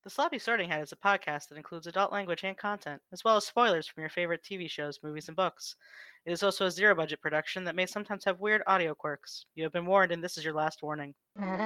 The Sloppy Sorting Hat is a podcast that includes adult language and content, as well as spoilers from your favorite TV shows, movies, and books. It is also a zero budget production that may sometimes have weird audio quirks. You have been warned, and this is your last warning.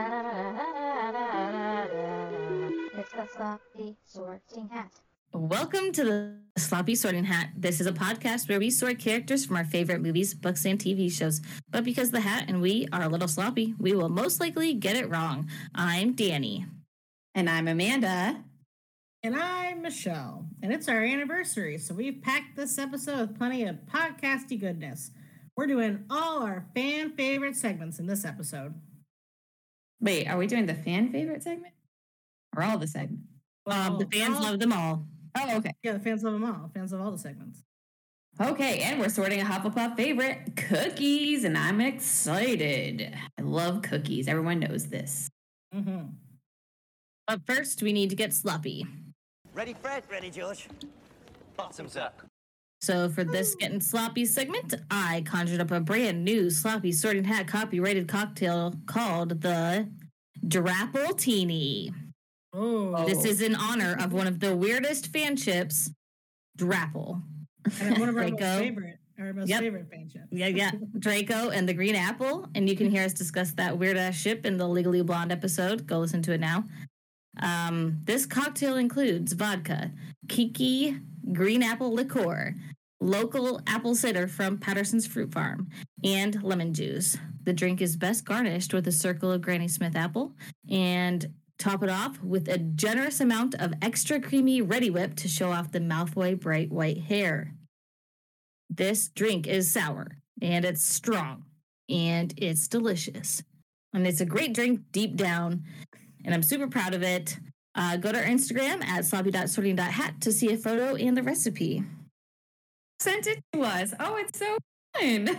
It's the Sloppy Sorting Hat. Welcome to the Sloppy Sorting Hat. This is a podcast where we sort characters from our favorite movies, books, and TV shows. But because the hat and we are a little sloppy, we will most likely get it wrong. I'm Danny. And I'm Amanda. And I'm Michelle. And it's our anniversary, so we've packed this episode with plenty of podcasty goodness. We're doing all our fan favorite segments in this episode. Wait, are we doing the fan favorite segment? Or all the segments? The fans love them all. Oh, okay. Yeah, the fans love them all. Fans love all the segments. Okay, and we're sorting a Hufflepuff favorite, cookies, and I'm excited. I love cookies. Everyone knows this. Mm-hmm. But first, we need to get sloppy. Ready, Fred? Ready, George. Bottoms up. So for this Getting Sloppy segment, I conjured up a brand new Sloppy Sorting Hat copyrighted cocktail called the Drapple-Tini. Oh. This is in honor of one of the weirdest fan ships, Drapple. And one of our Draco. most favorite fan ships. Yeah. Draco and the Green Apple. And you can hear us discuss that weird-ass ship in the Legally Blonde episode. Go listen to it now. This cocktail includes vodka, Kiki green apple liqueur, local apple cider from Patterson's Fruit Farm, and lemon juice. The drink is best garnished with a circle of Granny Smith apple, and top it off with a generous amount of extra creamy Ready Whip to show off the mouthwatering bright white hair. This drink is sour, and it's strong, and it's delicious. And it's a great drink deep down, and I'm super proud of it. Go to our Instagram at sloppy.sorting.hat to see a photo and the recipe. Sent it to us. Oh, it's so fun.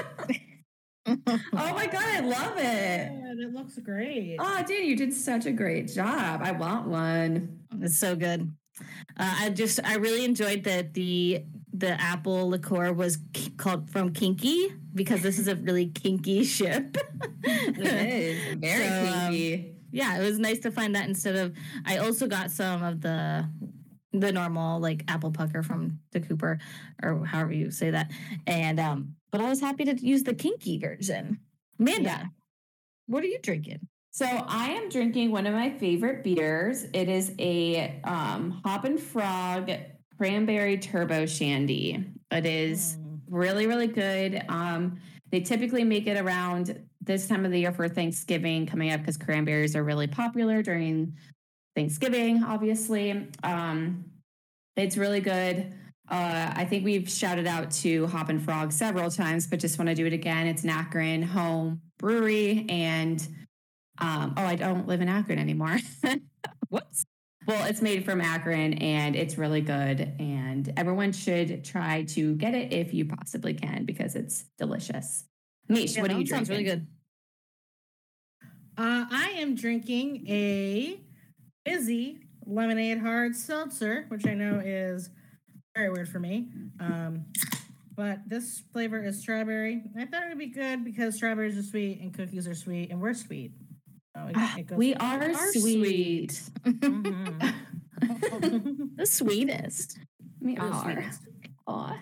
Oh my God, I love it. Yeah, it looks great. Oh, dude, you did such a great job. I want one. It's so good. I really enjoyed that the apple liqueur was called from Kinky because this is a really kinky ship. It is very kinky. Yeah, it was nice to find that instead of. I also got some of the normal like apple pucker from the Cooper or however you say that, and but I was happy to use the kinky version. Amanda, what are you drinking? So I am drinking one of my favorite beers. It is a Hop and Frog Cranberry Turbo Shandy. It is really, really good. They typically make it around this time of the year for Thanksgiving coming up because cranberries are really popular during Thanksgiving, obviously. It's really good. I think we've shouted out to Hop and Frog several times, but just want to do it again. It's an Akron home brewery, and I don't live in Akron anymore. Whoops. Well, it's made from Akron, and it's really good, and everyone should try to get it if you possibly can because it's delicious. Mish, what are you drinking? Sounds really good. I am drinking a fizzy lemonade hard seltzer, which I know is very weird for me. But this flavor is strawberry. I thought it would be good because strawberries are sweet and cookies are sweet and we're sweet. So it goes We are sweet. Mm-hmm. The sweetest. We We're the are. sweetest. Aw.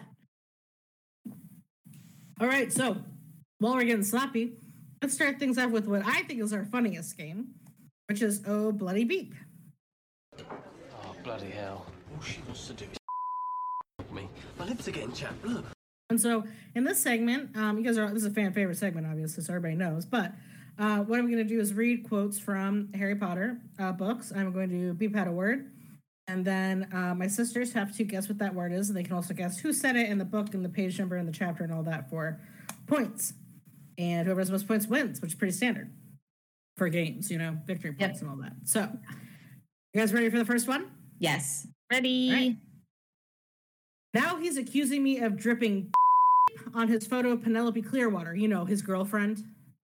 All right, so while we're getting sloppy, let's start things off with what I think is our funniest game, which is Oh Bloody Beep. Oh, bloody hell. All she wants to do is me. My lips are getting chapped. Look. And so in this segment, this is a fan favorite segment, obviously, so everybody knows. But what I'm going to do is read quotes from Harry Potter books. I'm going to beep out a word. And then my sisters have to guess what that word is. And they can also guess who said it in the book and the page number and the chapter and all that for points. And whoever has the most points wins, which is pretty standard for games, victory points and all that. So you guys ready for the first one? Yes. Ready? Right. Now he's accusing me of dripping on his photo of Penelope Clearwater, his girlfriend.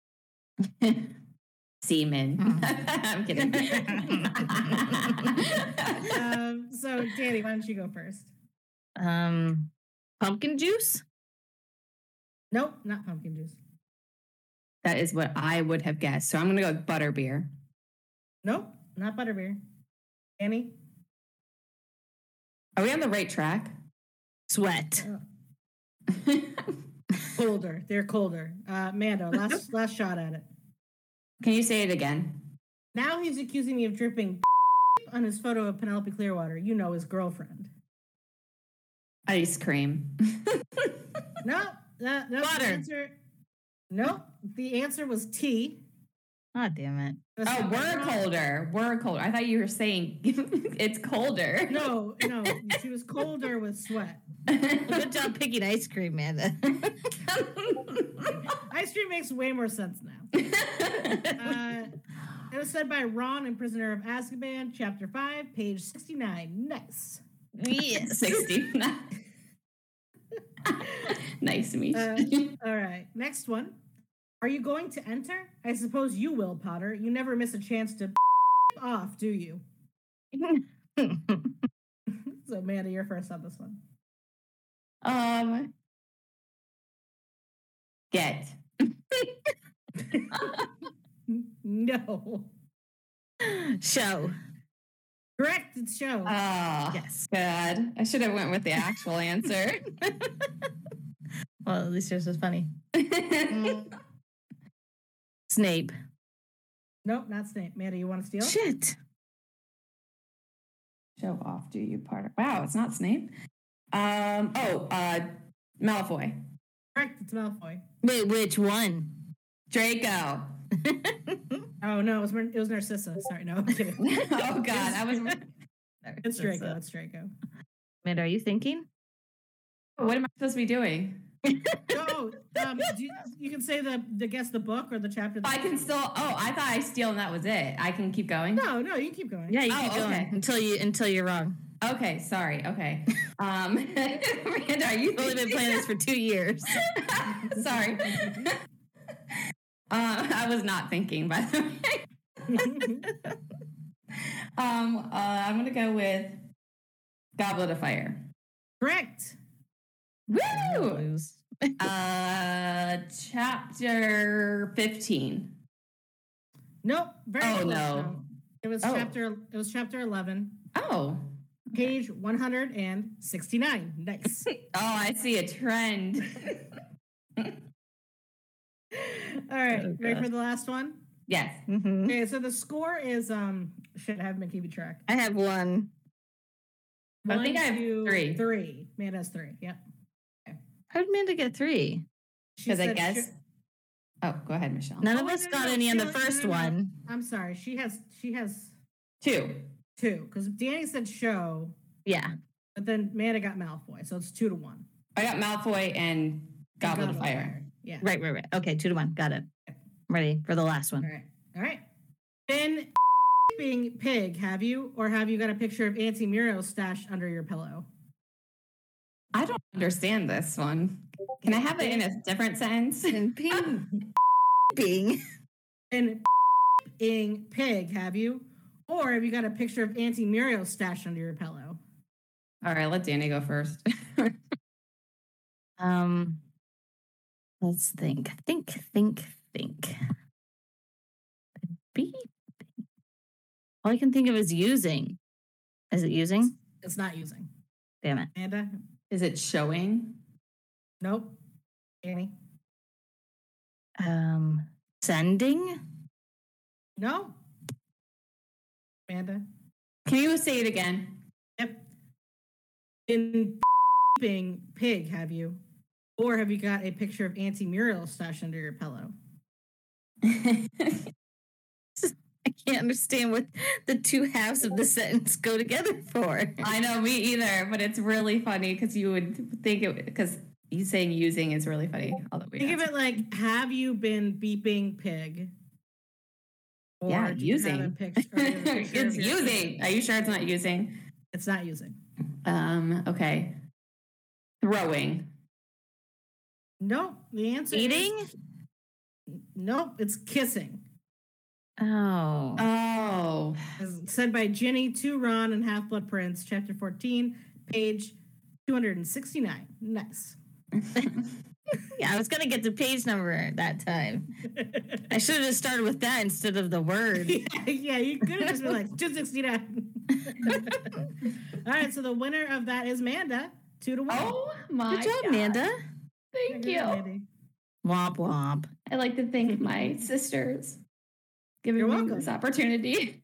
Semen. I'm kidding. So, Danny, why don't you go first? Pumpkin juice? Nope, not pumpkin juice. That is what I would have guessed. So I'm going to go with butterbeer. Nope, not butterbeer. Annie? Are we on the right track? Sweat. Colder. They're colder. Mando, last shot at it. Can you say it again? Now he's accusing me of dripping on his photo of Penelope Clearwater. You know, his girlfriend. Ice cream. No, no. Water. The answer was tea. Oh, damn it. Oh, we're colder. We're colder. I thought you were saying it's colder. No, she was colder with sweat. Well, good job picking ice cream, Amanda. Ice cream makes way more sense now. It was said by Ron in Prisoner of Azkaban, Chapter 5, page 69. Nice. Yes. 69. Nice, Mish. All right, next one. Are you going to enter? I suppose you will, Potter. You never miss a chance to off, do you? So, Amanda, you're first on this one. Get. No. Show. Correct, it's show. Oh, Yes. good. I should have went with the actual answer. Well, at least yours was funny. Snape. Nope, not Snape. Amanda, you want to steal? Shit. Show off, do you, Potter? Wow, it's not Snape. Malfoy. Correct, it's Malfoy. Wait, which one? Draco. Oh, no, it was Narcissa. Sorry, no, I'm kidding. Oh, God. It's Draco. It's Draco. Amanda, are you thinking? What am I supposed to be doing? No, you can say the guess the book or the chapter. I can still. Oh, I thought I steal and that was it. I can keep going. No, you can keep going. Yeah, you keep going until you're wrong. Okay, sorry. Okay. Miranda, are you We've only been playing this for 2 years. Sorry. I was not thinking, by the way. I'm gonna go with Goblet of Fire. Correct. Woo! Chapter 15. Nope. Very close, no. though. It was chapter 11. Oh. Page 169. Nice. Oh, I see a trend. All right. Oh, Ready gosh. for the last one? Yes. Mm-hmm. Okay, so the score is shit, I haven't been keeping track. I have one. I think I have 1, 2, three. 3. Amanda has 3. Yep. How did Amanda get 3? She Because I said guess. Oh, go ahead, Michelle. None of wait, us got any on the first no. one. I'm sorry. She has 2. 2 because Danny said show, Yeah. but then Amanda got Malfoy, so it's 2-1. I got Malfoy and Goblet of Fire. Yeah. Right. Okay, 2-1. Got it. Ready for the last one. All right. Been being pig, have you? Or have you got a picture of Auntie Muriel stashed under your pillow? I don't understand this one. Can I have it in a different sentence? And being. Been being pig, have you? Or have you got a picture of Auntie Muriel stashed under your pillow? All right, let Danny go first. Let's think. Be. All I can think of is using. Is it using? It's not using. Damn it. Amanda? Is it showing? Nope. Danny? Sending. No. Amanda? Can you say it again? Yep. Been being pig, have you? Or have you got a picture of Auntie Muriel stashed under your pillow? I can't understand what the two halves of the sentence go together for. I know, me either, but it's really funny because you would think it, because you saying using is really funny. Think of it like, have you been beeping pig? Or Yeah, do you have using. a picture of It's your- using. Are you sure it's not using? It's not using. Okay. Throwing. Nope. The answer Eating? is nope. It's kissing. Oh. Oh. As said by Ginny to Ron and Half-Blood Prince, chapter 14, page 269. Nice. Yeah, I was going to get the page number that time. I should have just started with that instead of the word. Yeah, you could have just been like 269. All right, so the winner of that is Manda, 2-1. Oh my Good job, God. Amanda. Thank Good you. job, Mandy. Womp womp. I like to thank my sisters giving You're me welcome. this opportunity.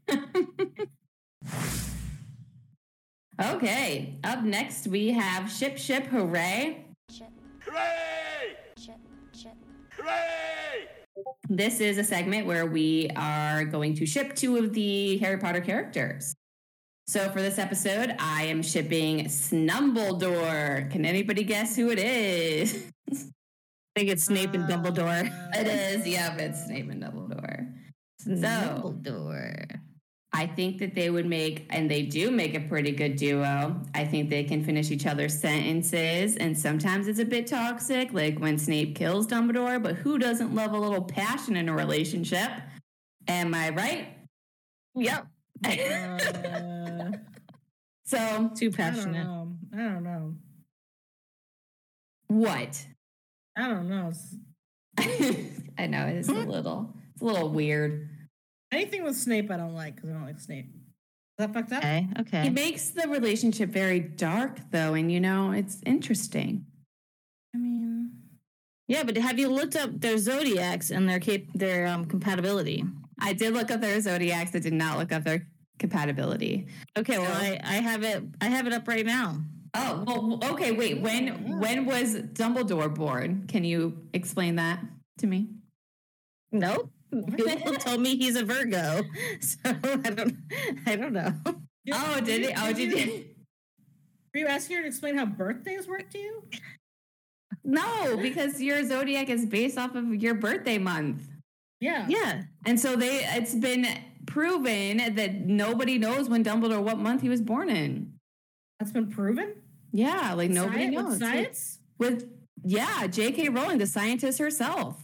Okay, up next we have Ship Hooray. Hooray! Hooray! This is a segment where we are going to ship 2 of the Harry Potter characters. So for this episode, I am shipping Snumbledore. Can anybody guess who it is? I think it's Snape and Dumbledore. It is. Yep, it's Snape and Dumbledore. Dumbledore. I think that they would make, and they do make a pretty good duo. I think they can finish each other's sentences, and sometimes it's a bit toxic, like when Snape kills Dumbledore, but who doesn't love a little passion in a relationship? Am I right? Yep. So, Too I don't passionate. know. I don't know. what? I don't know. I know, it's a little weird. Anything with Snape, I don't like because I don't like Snape. Is that fucked up? Okay. It Okay. makes the relationship very dark, though, and it's interesting. I mean, Yeah, but have you looked up their zodiacs and their compatibility? I did look up their zodiacs. I did not look up their compatibility. Okay. Well, I have it. I have it up right now. Oh, well, okay, wait. When was Dumbledore born? Can you explain that to me? Nope. People told me he's a Virgo, so I don't know. Oh, did it? Oh, did you? Were you asking her to explain how birthdays work to you? No, because your zodiac is based off of your birthday month. Yeah. Yeah. And so it's been proven that nobody knows when Dumbledore, what month he was born in. That's been proven? Yeah, like nobody With knows. science? Yeah, J.K. Rowling, the scientist herself.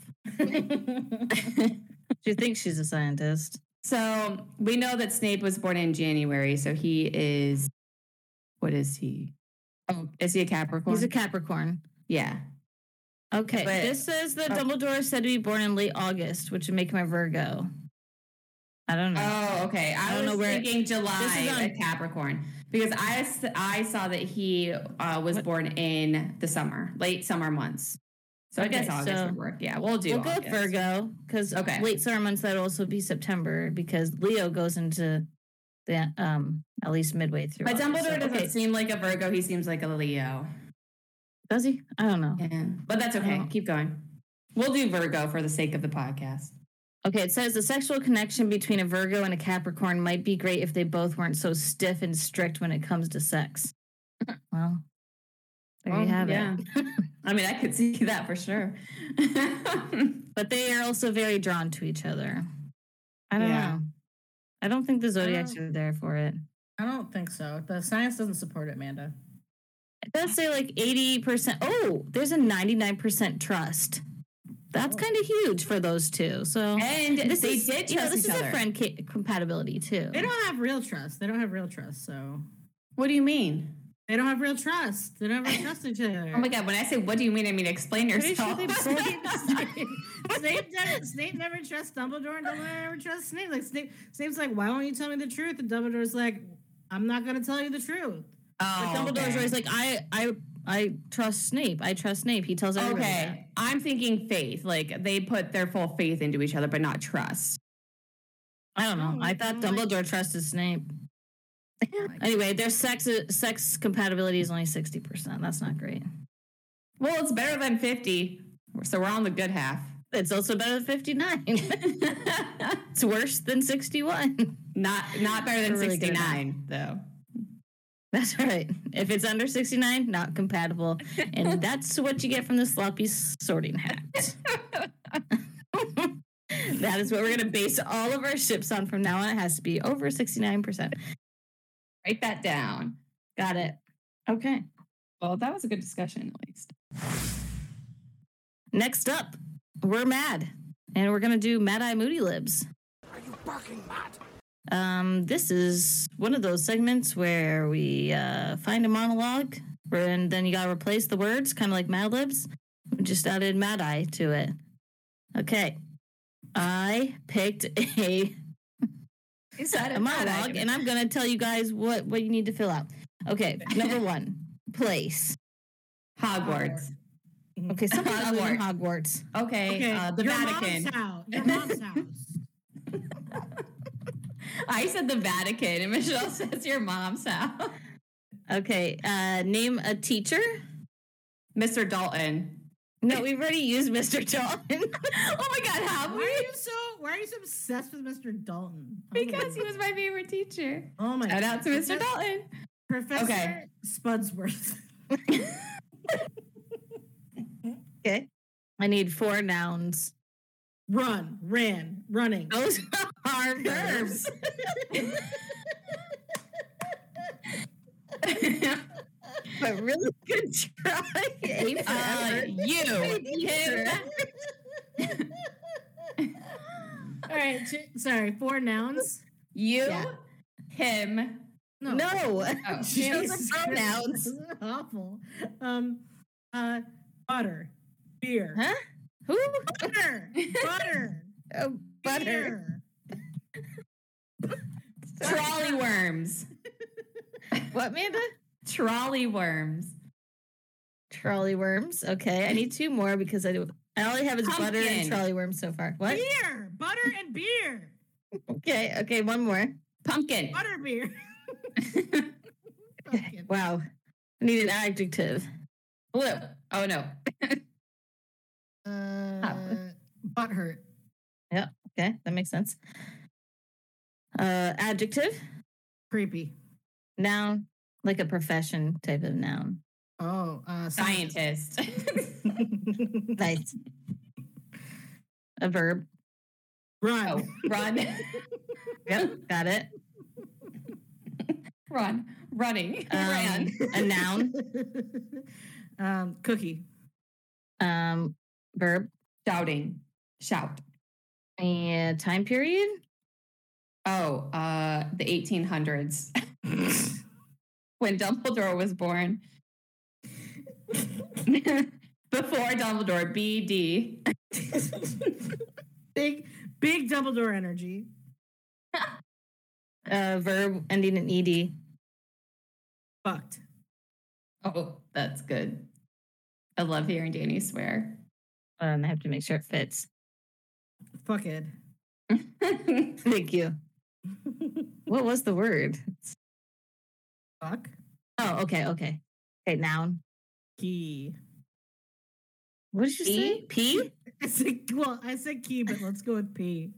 She thinks she's a scientist. So we know that Snape was born in January. So he is, what is he? Oh, is he a Capricorn? He's a Capricorn. Yeah. Okay. But- This says that Dumbledore is said to be born in late August, which would make him a Virgo. I don't know. Oh, okay. I don't was know where- thinking July, This is on- a Capricorn, because I saw that he was born in the summer, late summer months. So I Okay, guess August so would work. Yeah, we'll do We'll go with August. Virgo because Okay. late summer months that would also be September because Leo goes into the at least midway through. But August. Dumbledore So, doesn't okay. seem like a Virgo. He seems like a Leo. Does he? I don't know. Yeah. But that's okay. Oh. Keep going. We'll do Virgo for the sake of the podcast. Okay, it says the sexual connection between a Virgo and a Capricorn might be great if they both weren't so stiff and strict when it comes to sex. Well, there you have yeah. it. I mean, I could see that for sure. But they are also very drawn to each other. I don't Yeah. know. I don't think the zodiacs are there for it. I don't think so. The science doesn't support it, Amanda. It does say like 80%. Oh, there's a 99% trust. That's Oh. kind of huge for those two. So And this they is, did you know, trust this each is other. a friend compatibility too. They don't have real trust. So What do you mean? they don't have real trust. They don't have real trust in each other. Oh my God, when I say what do you mean, I mean explain Pretty sure yourself. Snape never trusts Dumbledore, and Dumbledore never trusts Snape. Like Snape's like, why won't you tell me the truth? And Dumbledore's like, I'm not gonna tell you the truth. But Dumbledore's always like, I trust Snape. I trust Snape. He tells everybody that. Okay, I'm thinking faith. Like they put their full faith into each other, but not trust. I don't know. Oh, I thought like- Dumbledore trusted Snape. Anyway, their sex compatibility is only 60%. That's not great. Well, it's better than 50, so we're on the good half. It's also better than 59. It's worse than 61. Not better than We're really good at 69, though. That's right. If it's under 69, not compatible. And that's what you get from the sloppy sorting hat. That is what we're going to base all of our ships on from now on. It has to be over 69%. Write that down. Got it. Okay. Well, that was a good discussion, at least. Next up, we're Mad. And we're going to do Mad Eye Moody Libs. Are you barking mad? This is one of those segments where we find a monologue and then you got to replace the words, kind of like Mad Libs. We just added Mad Eye to it. Okay. I picked a Is that a monologue, and I'm going to tell you guys what you need to fill out. Okay, number 1, place. Hogwarts. Okay, something other than Hogwarts. Okay, the your Vatican. Mom's house. Your mom's house. I said the Vatican, and Michelle says your mom's house. Okay, name a teacher. Mr. Dalton. No, we've already used Mr. Dalton. Oh my God, have Why we? are you so obsessed with Mr. Dalton? Because he was my favorite teacher. Oh my Shout God. out to Mr. Dalton. Professor Spudsworth. Okay. I need 4 nouns. Run, ran, running. Those are verbs. But really good try. A for effort. You, him. All right, sorry, 4 nouns. You, Yeah. him. No. Oh, Those Jesus are pronouns. Christ, this is awful. Butter, beer. Huh? Who? Butter, butter, Oh, butter. beer. Trolley worms. What, Amanda? Trolley worms. Trolley worms. Okay, I need 2 more because I only have is butter and Pumpkin. trolley worms so far. What? Beer, butter and beer. Okay, 1 more. Pumpkin. Butter beer. Okay. Wow. I need an adjective. Blue. Oh no. Butt hurt. Okay, that makes sense. Adjective. Creepy. Noun. Like a profession type of noun. Oh, Scientist. Nice. A verb. Run. Oh, run. Yep, got it. Run. Running. Ran. A noun. Cookie. Verb. Shouting. Shout. And time period. Oh, the 1800s. When Dumbledore was born. Before Dumbledore, BD. Big Dumbledore energy. Verb ending in ed. Fucked. Oh, that's good. I love hearing Danny swear. I have to make sure it fits. Fucked. Thank you. What was the word? Fuck. Oh, okay. Okay, noun. Key. What did you say? P? I said key, but let's go with P.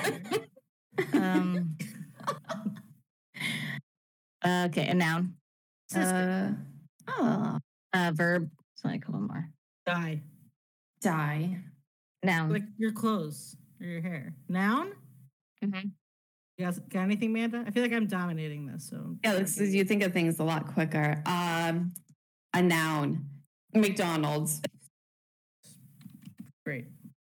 Okay, a noun. Sister. Verb. So like 1 more. Die. Die. Noun. Like your clothes or your hair. Noun? Mm-hmm. You guys got anything, Manda? I feel like I'm dominating this. So Yeah, you think of things a lot quicker. A noun. McDonald's. great.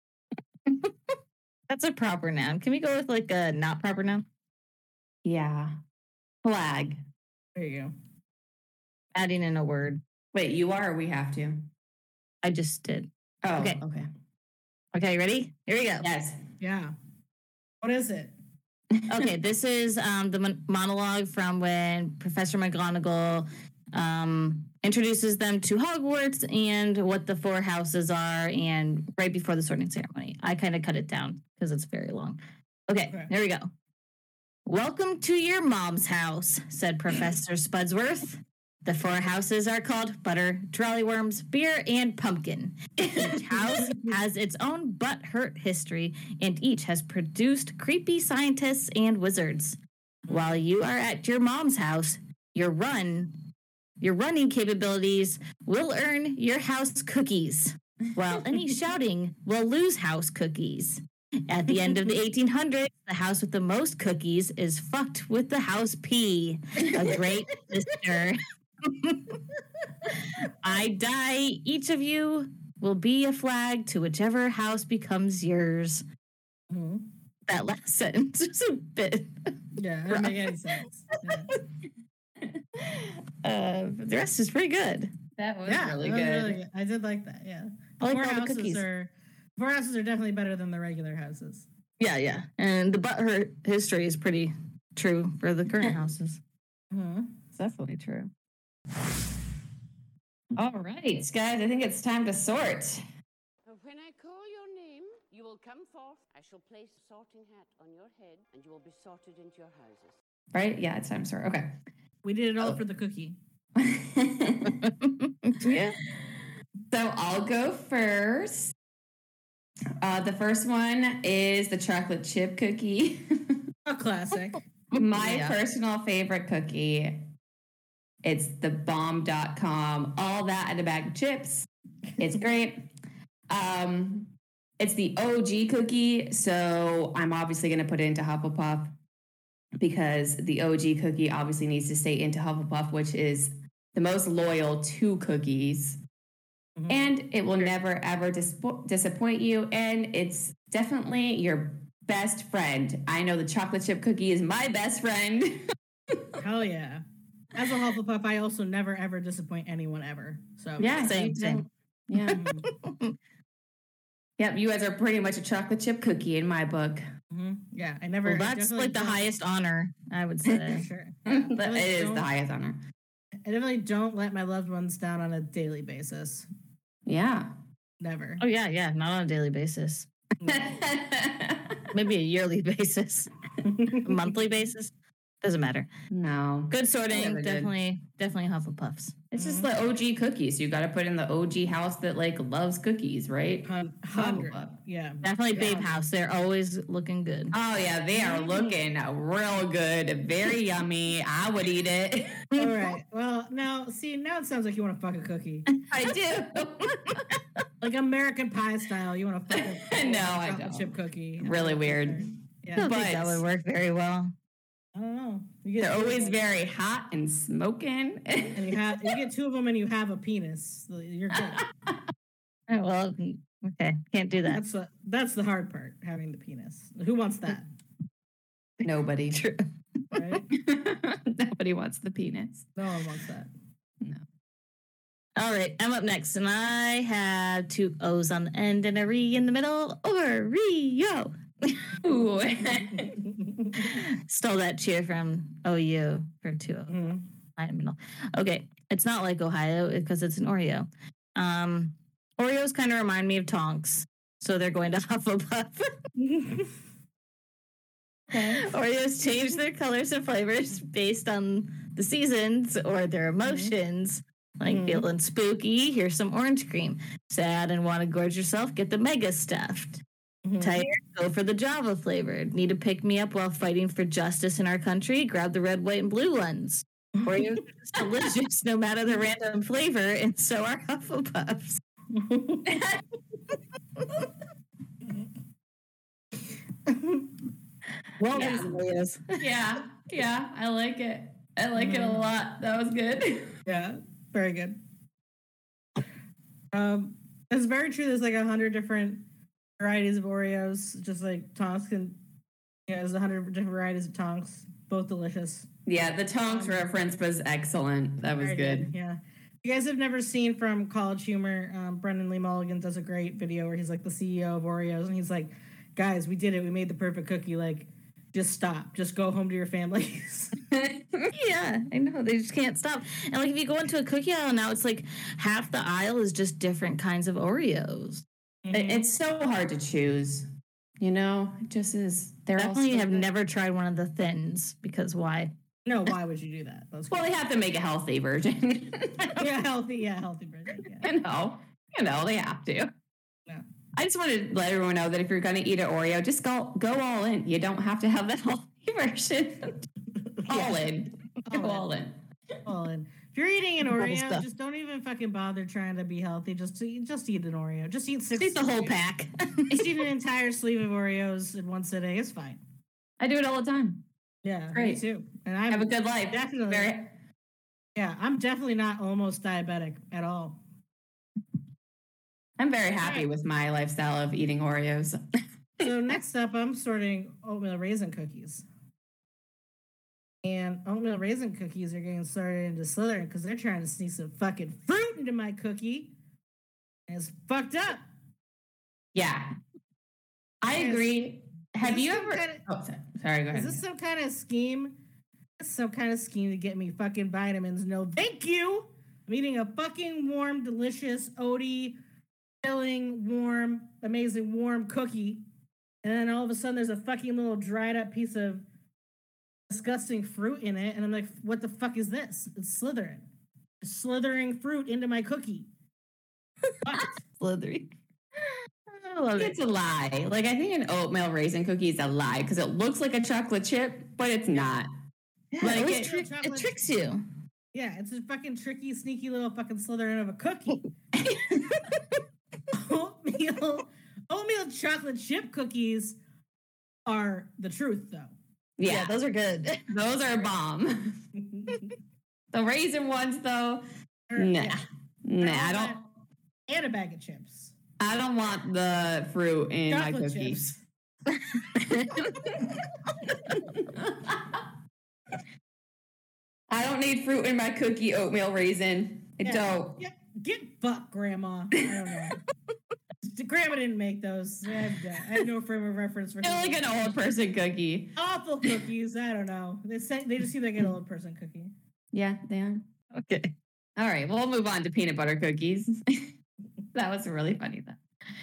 That's a proper noun. Can we go with like a not proper noun? Yeah. Flag. There you go. Adding in a word. Wait, you are or we have to? I just did. Oh, Okay. okay. Okay, ready? Here we go. Yes. Yeah. What is it? Okay, this is the monologue from when Professor McGonagall introduces them to Hogwarts and what the 4 houses are, and right before the sorting ceremony. I kind of cut it down because it's very long. Okay, there we go. Welcome to your mom's house, said Professor Spudsworth. The 4 houses are called Butter, Trolley Worms, Beer, and Pumpkin. Each house has its own butt-hurt history, and each has produced creepy scientists and wizards. While you are at your mom's house, your running capabilities will earn your house cookies, while any shouting will lose house cookies. At the end of the 1800s, the house with the most cookies is fucked with the house P, a great sister. I die. Each of you will be a flag to whichever house becomes yours. Mm-hmm. That last sentence was a bit. Yeah, it doesn't make any sense. Yeah. The rest is pretty good. That was Yeah, really that was good. really good. I did like that. Yeah. I like Four all the houses cookies. are 4 houses are definitely better than the regular houses. Yeah. And the butthurt history is pretty true for the current houses. It's definitely true. All right, guys, I think it's time to sort. When I call your name, you will come forth. I shall place a sorting hat on your head, and you will be sorted into your houses. Right? Yeah, it's time to sort. Okay. We did it all for the cookie. Yeah. So I'll go first. The first one is the chocolate chip cookie. A classic. My personal favorite cookie. It's the bomb.com. All that in a bag of chips. It's great. It's the OG cookie. So I'm obviously going to put it into Hufflepuff because the OG cookie obviously needs to stay into Hufflepuff, which is the most loyal to cookies. Mhm. And it will never, ever disappoint you. And it's definitely your best friend. I know the chocolate chip cookie is my best friend. Hell yeah. As a Hufflepuff, I also never ever disappoint anyone ever. So Yeah, Same, you same. don't- Yeah. Yep, you guys are pretty much a chocolate chip cookie in my book. Yeah, I never. Well, I that's definitely like the don't- highest honor, I would For say. sure. Yeah, I But definitely it is don't- the highest honor. I definitely don't let my loved ones down on a daily basis. Yeah. Never. Oh yeah, yeah, not on a daily basis. Maybe a yearly basis, a monthly basis. Doesn't matter. No. Good sorting, Never did. definitely Hufflepuffs. It's just the OG cookies. You got to put in the OG house that like loves cookies, right? 100. Hufflepuff. Yeah. Definitely Yeah. Babe House. They're always looking good. Oh yeah, they are looking real good, very yummy. I would eat it. All right. Well, now it sounds like you want to fuck a cookie, I do. like American Pie style. You want to fuck a No, I chocolate don't. chip cookie. Really weird. I Yeah. don't think that but- would work very well. I don't know. You get They're two of always them, very hot and smoking. and you get two of them, and you have a penis. So you're good. Oh, well, okay, can't do that. That's the hard part, having the penis. Who wants that? Nobody. True. Right? Nobody wants the penis. No one wants that. All right, I'm up next, and I have two O's on the end and a re in the middle. Oreo. Ooh. Stole that cheer from OU for 2 O's. Mhm. Right in the middle. Okay, it's not like Ohio because it's an Oreo. Oreos kind of remind me of Tonks, so they're going to Hufflepuff. Oreos change their colors and flavors based on the seasons or their emotions. Like feeling spooky, here's some orange cream. Sad and want to gorge yourself, get the mega stuffed. Tired, go for the Java flavored. Need to pick me up while fighting for justice in our country? Grab the red, white, and blue ones. Oreos are just delicious no matter the random flavor, and so are Hufflepuffs. Well, Yeah. Oreos. Yeah, I like it. I like it a lot. That was good. Yeah, very good. It's very true. There's like 100 different varieties of Oreos, just like Tonks can. Yeah, there's 100 different varieties of Tonks, both delicious. Yeah, the Tonks reference was excellent. That was Very good. Yeah. If you guys have never seen from College Humor, Brendan Lee Mulligan does a great video where he's like the CEO of Oreos, and he's like, "Guys, we did it. We made the perfect cookie. Like, just stop. Just go home to your families." Yeah, I know. They just can't stop. And like if you go into a cookie aisle now, it's like half the aisle is just different kinds of Oreos. It's so hard to choose. You know, it just is. They're all Definitely so have good. never tried one of the thins because why? No, why would you do that? That's Well, they have to make a healthy version. healthy version. Yeah. you know, they have to. Yeah. I just want to let everyone know that if you're going to eat an Oreo, just go all in. You don't have to have that healthy version. All in. Go all in. All in. If you're eating an Double Oreo, stuff. just don't even fucking bother trying to be healthy. Just eat an Oreo. Just eat Eat the whole pack. Just eat an entire sleeve of Oreos in one sitting. It's fine. I do it all the time. Yeah, Great. me too. And I Have a good life. Definitely. Yeah, I'm definitely not almost diabetic at all. I'm very happy with my lifestyle of eating Oreos. So next up, I'm sorting oatmeal raisin cookies. And oatmeal raisin cookies are getting sorted into Slytherin because they're trying to sneak some fucking fruit into my cookie. And it's fucked up. Yeah. I Yes. agree. Have you some ever? kinda- Oh, sorry. Go ahead. Is this some kind of scheme? Some kind of scheme to get me fucking vitamins? No, thank you. I'm eating a fucking warm, delicious, oaty, filling, warm, amazing, warm cookie, and then all of a sudden there's a fucking little dried up piece of disgusting fruit in it, and I'm like, what the fuck is this? It's Slytherin. It's slithering fruit into my cookie. What? Slithery. I love it. It's a lie. Like, I think an oatmeal raisin cookie is a lie because it looks like a chocolate chip, but it's not. Yeah, Like, it tricks you. Yeah, it's a fucking tricky, sneaky little fucking Slytherin of a cookie. Oatmeal chocolate chip cookies are the truth, though. Yeah, Those are good. those are a bomb. The raisin ones, though, nah. Yeah. I don't. And a bag of chips. I don't want the fruit in my Chocolate cookie. chips. I don't need fruit in my cookie, oatmeal raisin. I don't. Yeah, get fucked, Grandma. I don't know. Grandma didn't make those. I have no frame of reference for They're like an old person cookie. awful cookies. I don't know. They just seem like an old person cookie. Yeah, they are. Okay. All right, we'll move on to peanut butter cookies. That was really funny, though.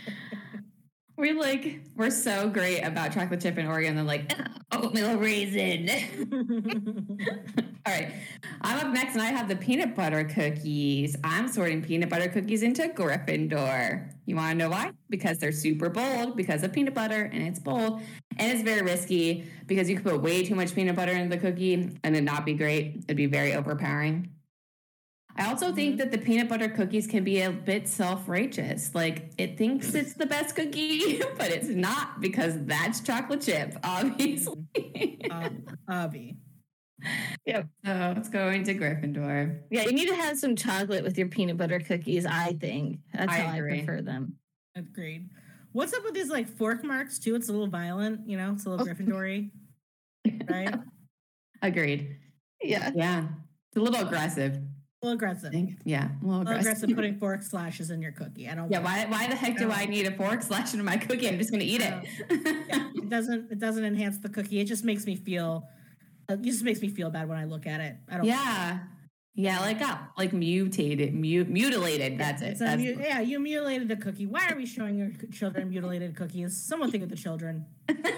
We're so great about chocolate chip and Oreo, and they're like, oatmeal raisin. All right, I'm up next, and I have the peanut butter cookies. I'm sorting peanut butter cookies into Gryffindor. You want to know why? Because they're super bold, because of peanut butter, and it's bold, and it's very risky, because you could put way too much peanut butter in the cookie, and it not be great. It'd be very overpowering. I also think that the peanut butter cookies can be a bit self-righteous. Like, it thinks it's the best cookie, but it's not, because that's chocolate chip, obviously. Avi. Yep. So it's going to Gryffindor. Yeah, you need to have some chocolate with your peanut butter cookies, I think. That's I how agree. I prefer them. Agreed. What's up with these like fork marks too? It's a little violent, you know. It's a little Gryffindor-y, right? Agreed. Yeah. Yeah. It's a little aggressive. A little aggressive. I think. Yeah, a little aggressive. Putting fork slashes in your cookie. I don't. Yeah, why the heck do I need a fork slash into my cookie? I'm just going to eat it. Yeah, it doesn't enhance the cookie. It just makes me feel. It just makes me feel bad when I look at it. I don't. Yeah. Yeah, like mutilated. That's it. It's you mutilated the cookie. Why are we showing your children mutilated cookies? Someone think of the children.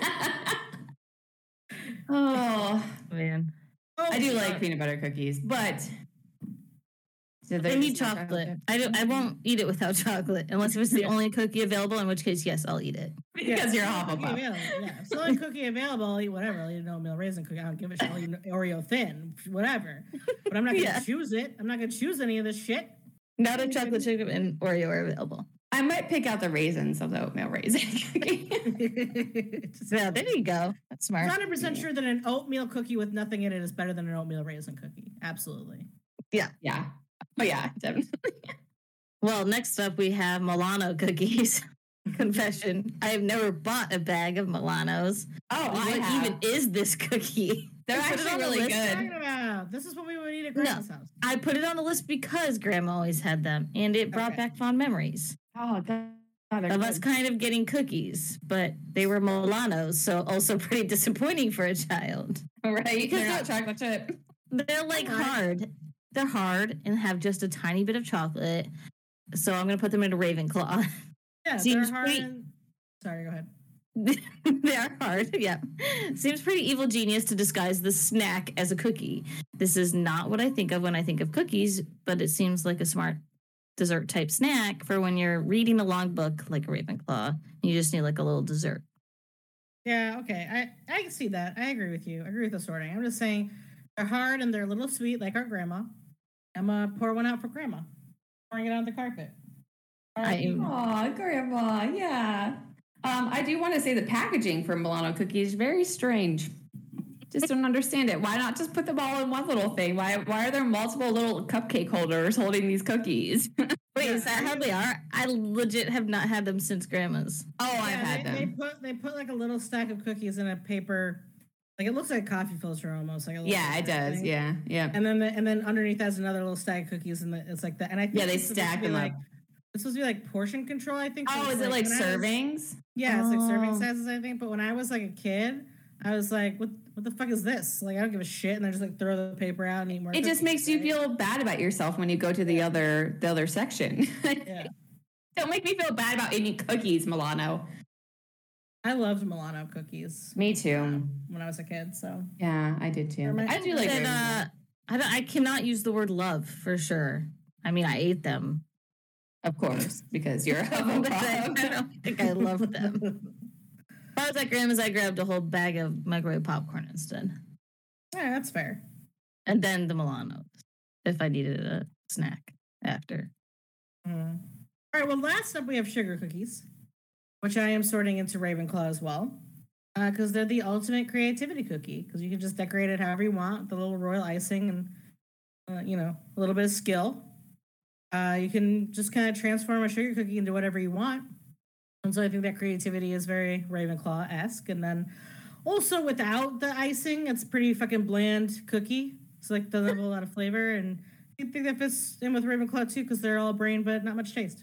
Oh, Man. I do like peanut butter cookies, but I need chocolate. I won't eat it without chocolate unless it's the only cookie available, in which case, yes, I'll eat it. because you're a cookie Hufflepuff. available. Yeah, if it's the only cookie available, I'll eat whatever. I'll eat an oatmeal raisin cookie. I don't give a shit. I'll eat an Oreo thin, whatever. But I'm not gonna choose it. I'm not gonna choose any of this shit. Not a chocolate chip and Oreo are available. I might pick out the raisins of the oatmeal raisin cookie. Yeah, there you go. That's smart. 100% sure that an oatmeal cookie with nothing in it is better than an oatmeal raisin cookie. Absolutely. Yeah. Oh yeah, definitely. Well, next up we have Milano cookies. Confession: I have never bought a bag of Milanos. Oh, What I have. even is this cookie? They're I put it actually on the really list. What are you good. talking about? This is what we would eat at Grandma's house. I put it on the list because Grandma always had them, and it brought Okay. back fond memories Oh god. They're of us good. kind of getting cookies, but they were Milanos, so also pretty disappointing for a child. Right? Because They're not chocolate chip. They're like Alright. hard. They're hard and have just a tiny bit of chocolate. So I'm gonna put them in a Ravenclaw. Yeah, Seems they're hard. pretty- Sorry, go ahead. They are hard, yeah. Seems pretty evil genius to disguise the snack as a cookie. This is not what I think of when I think of cookies, but it seems like a smart dessert type snack for when you're reading a long book like a Ravenclaw. You just need like a little dessert. Yeah, okay. I can see that. I agree with you. I agree with the sorting. I'm just saying they're hard and they're a little sweet like our grandma. I'm gonna pour one out for grandma. Pouring it on the carpet. Oh, grandma, yeah. I do want to say the packaging for Milano cookies is very strange. Just don't understand it. Why not just put them all in one little thing? Why are there multiple little cupcake holders holding these cookies? Wait, is that how they are? I legit have not had them since Grandma's. Oh, I've had them. They put like a little stack of cookies in a paper, like it looks like a coffee filter almost. Like a little Yeah, it does. thing. Yeah, yeah. And then underneath that's another little stack of cookies, and it's like that. And I think Yeah, they it's supposed to stack be them like up. It's supposed to be like portion control, I think. Oh, is it like when I was- servings? Yeah, it's like serving Oh. sizes, I think. But when I was like a kid, I was like, what the fuck is this? Like, I don't give a shit. And I just like throw the paper out and eat more. It just cookies, makes you right? feel bad about yourself when you go to the other section. Yeah. Don't make me feel bad about eating cookies, Milano. I loved Milano cookies Me too. when I was a kid. So Yeah, I did too. Or I do like Then, Raven's. I cannot use the word love for sure. I mean, I ate them. Of course, because you're a But I homophobe. don't think I love them. If I was at Grandma's, I grabbed a whole bag of microwave popcorn instead. yeah, that's fair. And then the Milanos if I needed a snack after. Mm. All right. Well, last up we have sugar cookies, which I am sorting into Ravenclaw as well, because they're the ultimate creativity cookie. Because you can just decorate it however you want, the little royal icing and a little bit of skill. You can just kind of transform a sugar cookie into whatever you want. And so I think that creativity is very Ravenclaw-esque. And then also without the icing, it's pretty fucking bland cookie. So like doesn't have a lot of flavor. And I think that fits in with Ravenclaw too, because they're all brain but not much taste.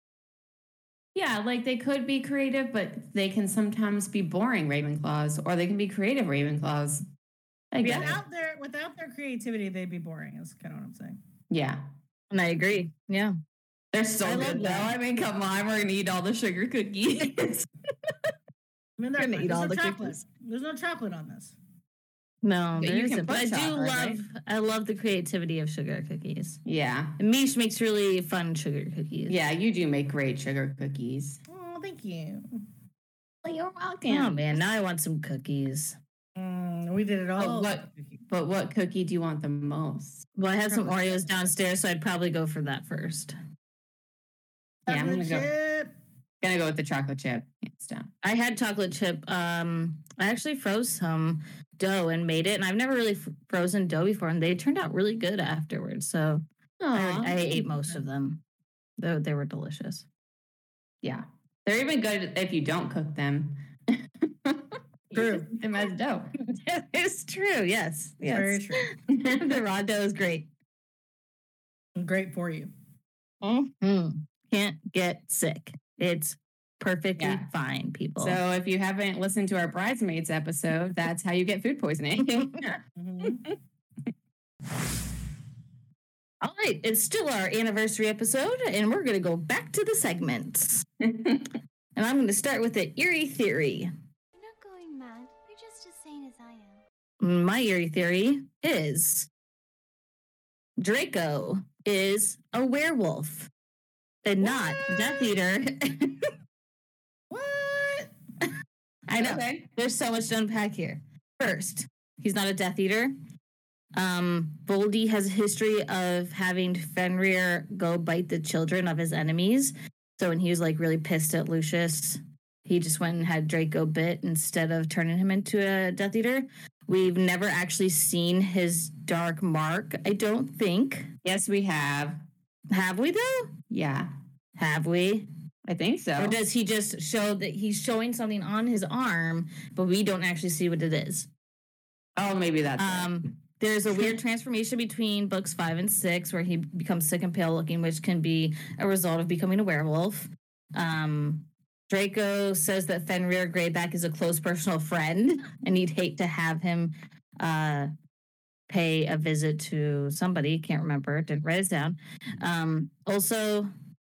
Yeah, like they could be creative, but they can sometimes be boring Ravenclaws, or they can be creative Ravenclaws. I get it. Without their creativity, they'd be boring, is kind of what I'm saying. Yeah. And I agree. Yeah. They're so I love good though. that. I mean, come on, we're gonna eat all the sugar cookies. I mean, We're gonna eat all the chocolate. cookies. There's no chocolate on this. No, But there you can isn't. But I put do chocolate, love right? I love the creativity of sugar cookies. Yeah. And Mish makes really fun sugar cookies. Yeah, you do make great sugar cookies. Oh, thank you. You're welcome. Oh man, now I want some cookies. We did it all. But what cookie do you want the most? Well, I have some Chocolate Oreos downstairs, so I'd probably go for that first. Yeah, I'm Chocolate gonna go. chip. Gonna go with the chocolate chip. Hands down. I had chocolate chip. I actually froze some dough and made it, and I've never really frozen dough before, and they turned out really good afterwards. So I ate most of them. They were delicious. Yeah. They're even good if you don't cook them. True. You just eat them as dough. It's true. Yes. Yes. Very true. The raw dough is great. Great for you. Can't get sick. It's perfectly Yeah. fine, people. So if you haven't listened to our bridesmaids episode, that's how you get food poisoning. Mhm. All right, it's still our anniversary episode, and we're going to go back to the segments. And I'm going to start with the eerie theory. You're not going mad. You're just as sane as I am. My eerie theory is Draco is a werewolf and not Death Eater. What? I know. Okay. There's so much to unpack here. First, he's not a Death Eater. Voldy has a history of having Fenrir go bite the children of his enemies. So when he was like really pissed at Lucius, he just went and had Draco bit instead of turning him into a Death Eater. We've never actually seen his dark mark, I don't think. Yes, we have. Have we though? Yeah, Have we? I think so. Or does he just show that he's showing something on his arm, but we don't actually see what it is? Oh, maybe that's it. There's a weird transformation between books 5 and 6 where he becomes sick and pale looking, which can be a result of becoming a werewolf. Draco says that Fenrir Greyback is a close personal friend, and he'd hate to have him pay a visit to somebody. Can't remember. Didn't write it down. Also,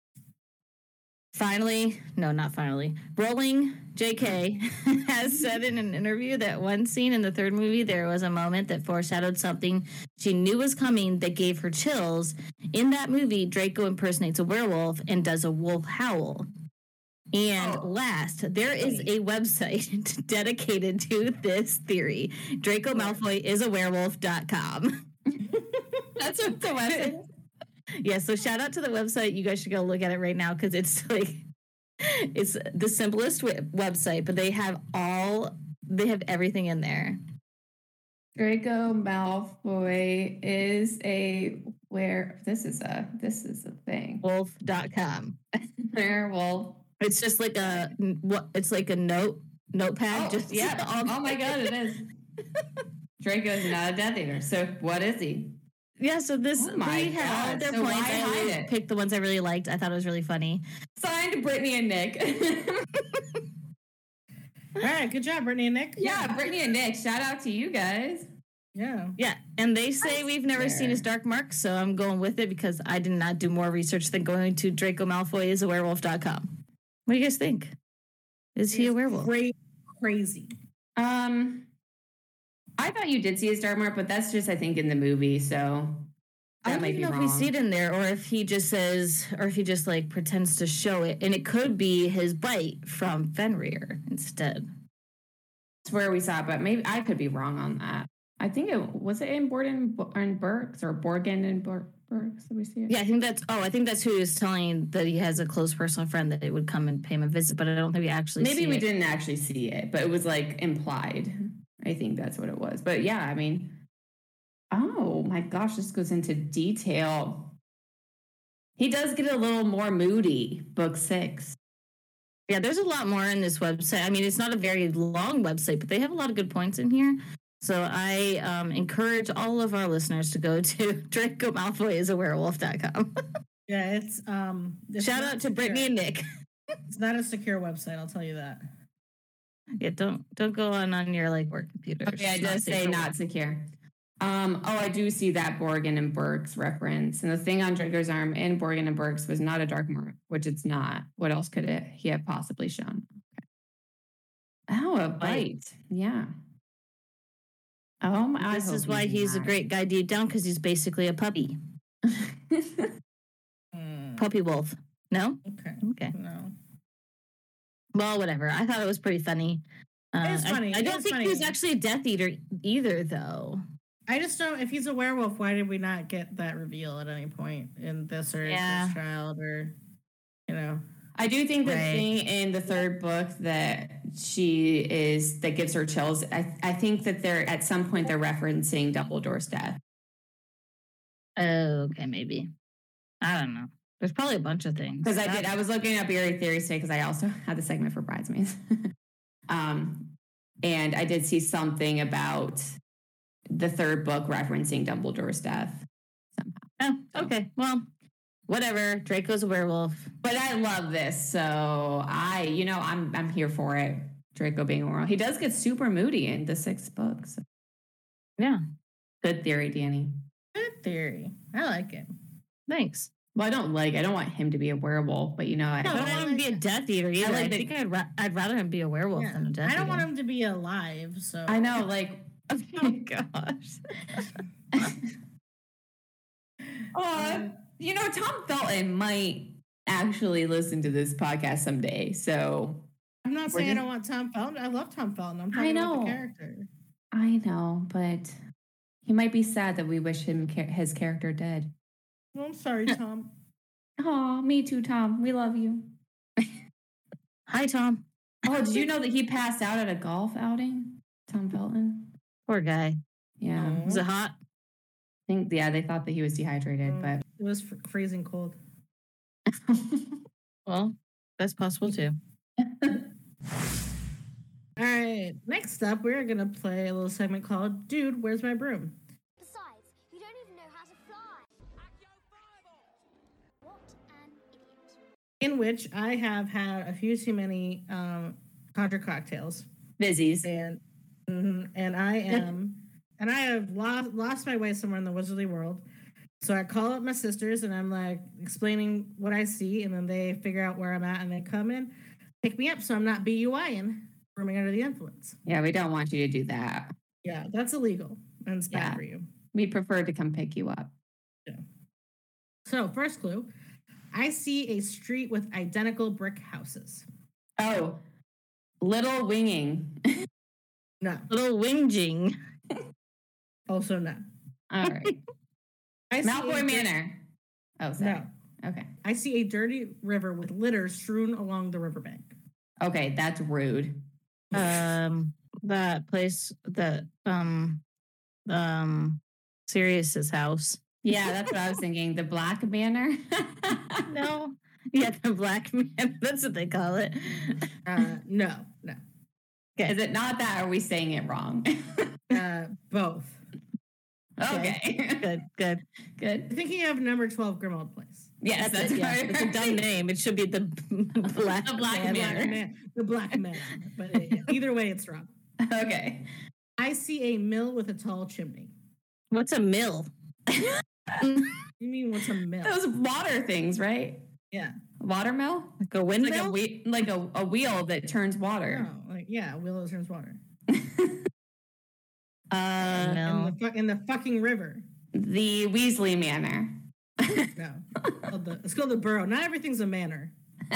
Rowling JK has said in an interview that one scene in the third movie, there was a moment that foreshadowed something she knew was coming that gave her chills. In that movie, Draco impersonates a werewolf and does a wolf howl. And last, there is a website dedicated to this theory. Draco Malfoy is a werewolf.com. That's what the website. Yeah, so shout out to the website. You guys should go look at it right now because it's like it's the simplest website, but they have everything in there. Draco Malfoy is this is a thing. Wolf.com. Werewolf. It's just like a notepad. Oh, yeah. Oh my god, it is. Draco's not a Death Eater. So what is he? Yeah, so this Oh my they had all God. their So points. why I hide only it? picked the ones I really liked. I thought it was really funny. Signed Brittany and Nick. All right, good job, Brittany and Nick. Yeah, Brittany and Nick. Shout out to you guys. Yeah. Yeah, and they say we've never seen his dark mark, so I'm going with it because I did not do more research than going to Draco Malfoy is a werewolf.com. What do you guys think? Is he a werewolf? Crazy. I thought you did see his dark mark, but that's just I think in the movie, so I that don't might even be know wrong. if we see it in there, or if he just says, or if he just like pretends to show it, and it could be his bite from Fenrir instead. That's where we saw it, but maybe I could be wrong on that. I think it was it in Borden and Burks or Borgen and Burks that we see it. Yeah, I think that's who is telling that he has a close personal friend that it would come and pay him a visit, but I don't think we actually Maybe see we it. didn't actually see it, but it was like implied. I think that's what it was. But yeah, I mean, oh my gosh, this goes into detail. He does get a little more moody, book 6. Yeah, there's a lot more in this website. I mean, it's not a very long website, but they have a lot of good points in here. So I encourage all of our listeners to go to Draco Malfoy is a werewolf.com. Yeah, it's Shout not out to secure. Brittany and Nick. It's not a secure website, I'll tell you that. Yeah, don't go on your like work computer. Okay, I just say not secure. I do see that Borgen and Burks reference. And the thing on Draco's arm in Borgen and Burks was not a dark mark, which it's not. What else could he have possibly shown? Okay. Oh, a bite. Yeah. Oh my! This is why he's a great guy deep down, because he's basically a puppy. Puppy wolf. No? Okay. No. Well, whatever. I thought it was pretty funny. It's funny. I It don't is think funny. he was actually a Death Eater either, though. I just don't. If he's a werewolf, why did we not get that reveal at any point in this or Yeah. this child or, you know? I do think the Right. thing in the third book that that gives her chills. I think that they're at some point they're referencing Dumbledore's death. Oh, okay, maybe. I don't know. There's probably a bunch of things. Because I was looking up Eerie Theories today because I also had the segment for Bridesmaids. And I did see something about the third book referencing Dumbledore's death. Oh, okay. Well, whatever. Draco's a werewolf. But I love this, so I'm here for it. Draco being a werewolf. He does get super moody in the 6th book. So. Yeah. Good theory, Danny. Good theory. I like it. Thanks. Well, I don't want him to be a werewolf, but I don't want him to be a Death Eater either. I, like think I'd rather him be a werewolf Yeah. than a Death Eater. I don't want him to be alive, so. I know, like, Oh my gosh. Tom Felton might actually listen to this podcast someday. So I'm not saying I don't want Tom Felton. I love Tom Felton. I'm talking about the character. I know, but he might be sad that we wish him his character dead. Well, I'm sorry, Tom. Oh, me too, Tom. We love you. Hi, Tom. Oh, did you know that he passed out at a golf outing? Tom Felton? Poor guy. Yeah. Oh. Was it hot? They thought that he was dehydrated, but It was freezing cold. Well, that's possible too. All right. Next up, we're going to play a little segment called Dude, Where's My Broom? Besides, you don't even know how to fly. What an idiot. In which I have had a few too many contra cocktails. Fizzies. And I have lost my way somewhere in the wizardly world. So I call up my sisters and I'm like explaining what I see, and then they figure out where I'm at and they come in, pick me up so I'm not BUIing, rooming under the influence. Yeah, we don't want you to do that. Yeah, that's illegal and it's bad Yeah. for you. We prefer to come pick you up. So first clue, I see a street with identical brick houses. Oh, little winging. No, Little whinging. also no. All right. I see Malfoy a Manor. Oh, sorry. No, Okay. I see a dirty river with litter strewn along the riverbank. Okay, that's rude. That place that Sirius's house. Yeah, that's what I was thinking. The Black Manor. No. Yeah, the Black Man. That's what they call it. No. Is it not that? Or are we saying it wrong? Both. Okay. Good. Good. I'm thinking of number 12 Grimald Place. Yes, that's it, yeah. right. It's a dumb name. It should be the Black, The Black Man. Manor. The Black Man. But either way, it's wrong. Okay. I see a mill with a tall chimney. What's a mill? You mean what's a mill? Those water things, right? Yeah. Water mill? Like a It's windmill? like a wheel that turns water. Oh, like, yeah, wheel that turns water. No. In the fucking river. The Weasley Manor. No. It's called the Burrow. Not everything's a manor.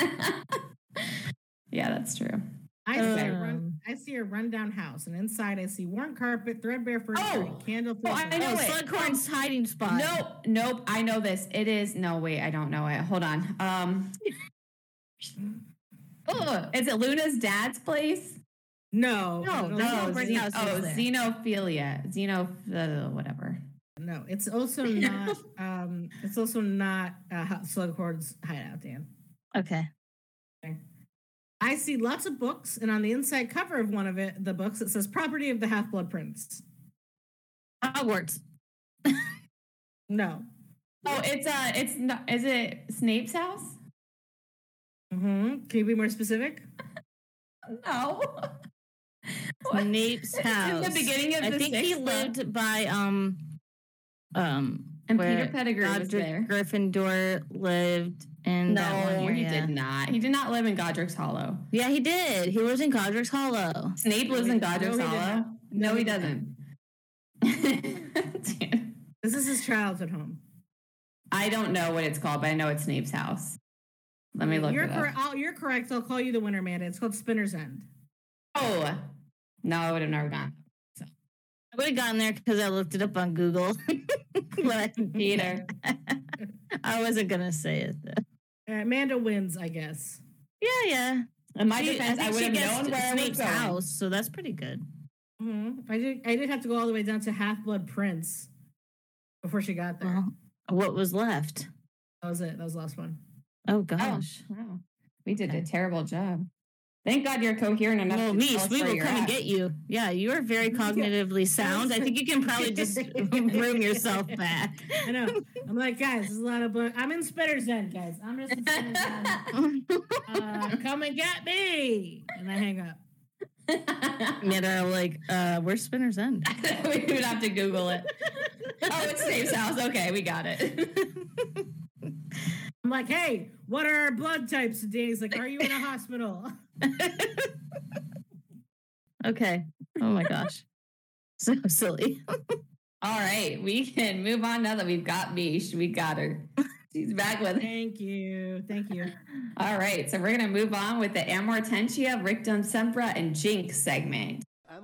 Yeah, that's true. I see a rundown house, and inside I see worn carpet, threadbare furniture, and candle. I know it. Slughorn's hiding spot. Nope. I know this. It is. No, wait. I don't know it. Hold on. Is it Luna's dad's place? No. Xenophilia. Whatever. No, it's also not. It's also not Slughorn's hideout, Dan. Okay. I see lots of books, and on the inside cover of one of the books, it says "Property of the Half-Blood Prince." Hogwarts. No. Oh, it's not. Is it Snape's house? Mm-hmm. Can you be more specific? No. Snape's house. In the beginning of I the think he sixth book. lived by And where Peter Pettigrew was there. Gryffindor lived in that one No, he area. did not. He did not live in Godric's Hollow. Yeah, he did. He lives in Godric's Hollow. Snape lives in Godric's No, he Hollow. didn't. No, he doesn't. This is his childhood home. I don't know what it's called, but I know it's Snape's house. Let me look it up. You're correct. I'll call you the winner, Amanda. It's called Spinner's End. Oh, no, I would have never gone. I would have gotten there because I looked it up on Google. But Peter. I wasn't gonna say it though. Amanda wins, I guess. Yeah. In my She- defense, I think would she have guessed known where I was Snape's going. house, so that's pretty good. Mm-hmm. I did have to go all the way down to Half-Blood Prince before she got there. Well, what was left? That was it. That was the last one. Oh gosh. Wow. We did a terrible job. Thank God you're coherent enough Well, to tell Mish, us we where will you're come and at. get you. Yeah, you are very cognitively sound. I think you can probably just room yourself back. I know. I'm like, guys, there's a lot of book. I'm in Spinner's End, guys. I'm just in Spinner's End. Come and get me. And I hang up. Yeah, they're like, where's Spinner's End? We would have to Google it. Oh, it's Snape's house. Okay, we got it. I'm like, hey, what are our blood types? And Danny's like, are you in a hospital? Okay. Oh my gosh. So silly. All right, we can move on now that we've got Mish. We got her. She's back with. Thank you. All right, so we're gonna move on with the Amortentia, Rictum Sempra, and Jinx segment.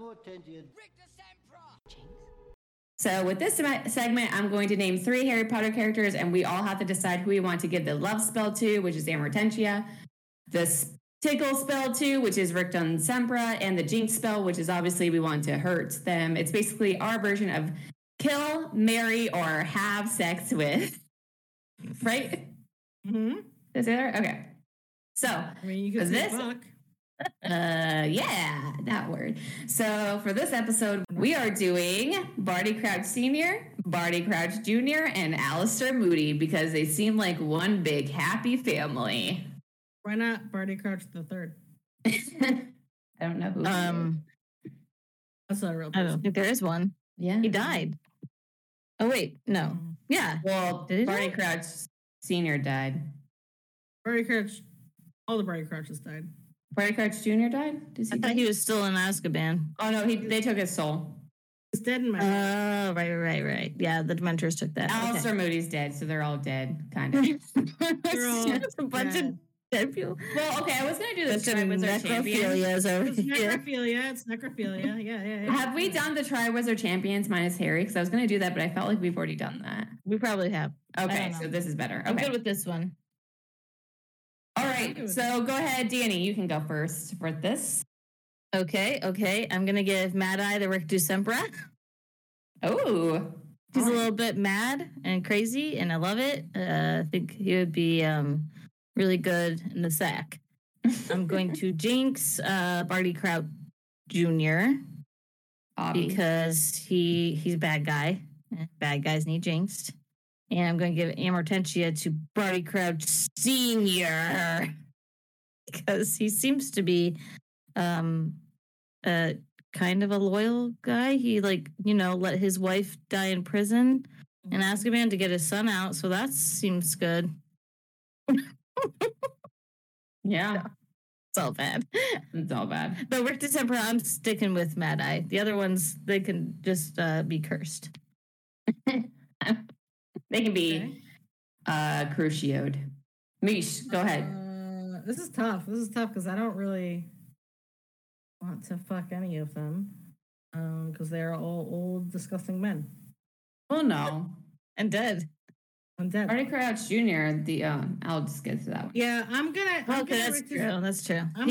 So with this segment, I'm going to name 3 Harry Potter characters, and we all have to decide who we want to give the love spell to, which is Amortentia, the tickle spell to, which is Rictum Sempra, and the Jinx spell, which is obviously we want to hurt them. It's basically our version of kill, marry, or have sex with. Right? Mm-hmm. Is it right? Okay. So I mean, you For can say this- fuck. yeah, that word. So for this episode, we are doing Barty Crouch Sr., Barty Crouch Jr., and Alistair Moody because they seem like one big happy family. Why not Barty Crouch the Third? I don't know who. he is. That's not a real I person. don't think there is one. Yeah, He died. Oh wait, no. Yeah. Well, Did he Barty die? Crouch Sr. died. Barty Crouch, all the Barty Crouches died. Barty Crouch Jr. died. Does I he? thought he was still in Azkaban. Oh no, they took his soul. He's dead in my head. Oh, right. Yeah, the Dementors took that. Alistair Moody's dead, so they're all dead, kind of. They're all It's a bunch of dead. dead people. Well, okay, I was gonna do the Bunch of Triwizard Champions. necrophilias over It's here. necrophilia. It's necrophilia. Yeah. Have we done the Triwizard Champions minus Harry? Because I was gonna do that, but I felt like we've already done that. We probably have. Okay, don't so know. this is better. I'm Okay. good with this one. All right, so go ahead, Danny. You can go first for this. Okay. I'm gonna give Mad Eye the Rick Sempra. Oh, He's a little bit mad and crazy, and I love it. I think he would be really good in the sack. I'm going to jinx Barty Crouch Jr. Obby. because he's a bad guy. Bad guys need jinxed. And I'm going to give Amortentia to Barty Crouch Sr. because he seems to be kind of a loyal guy. He let his wife die in prison and Azkaban to get his son out. So that seems good. Yeah. It's all bad. It's all bad. But Rick December, I'm sticking with Mad Eye. The other ones, they can just be cursed. They can be crucioed. Mish, go ahead. This is tough. This is tough because I don't really want to fuck any of them because they're all old, disgusting men. Oh, no. And dead. I'm dead. Barty Crouch Jr., I'll just get to that one. Yeah, I'm gonna That's true. That's true. I'm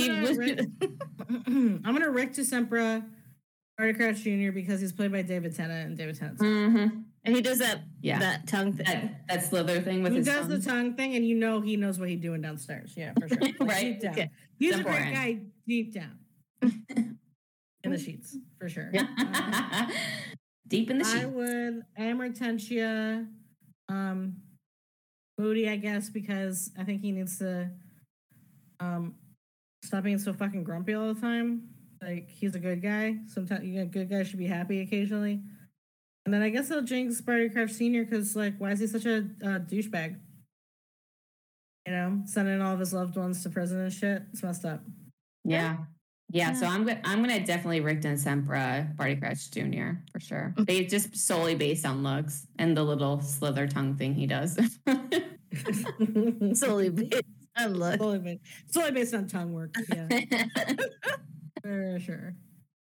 gonna Rick Decempra, Barty Crouch Jr. because he's played by David Tennant, and David Tennant's and he does that tongue thing. That slither thing with his does tongue. the tongue thing, and he knows what he's doing downstairs. Yeah, for sure. Like, Right. Deep down. Okay. He's Simple a great end. guy deep down. In the sheets, for sure. Deep in the I sheet. would Amortentia, Moody, I guess, because I think he needs to stop being so fucking grumpy all the time. Like, he's a good guy. Sometimes good guys should be happy occasionally. And then I guess I'll jinx Barty Crouch Sr. because, like, why is he such a douchebag? You know, sending all of his loved ones to prison and shit. It's messed up. Yeah. So I'm gonna definitely Rick Decempra, Barty Crouch Jr. for sure. They just solely based on looks and the little slither tongue thing he does. Solely based on look. Solely based on tongue work. Yeah, for sure.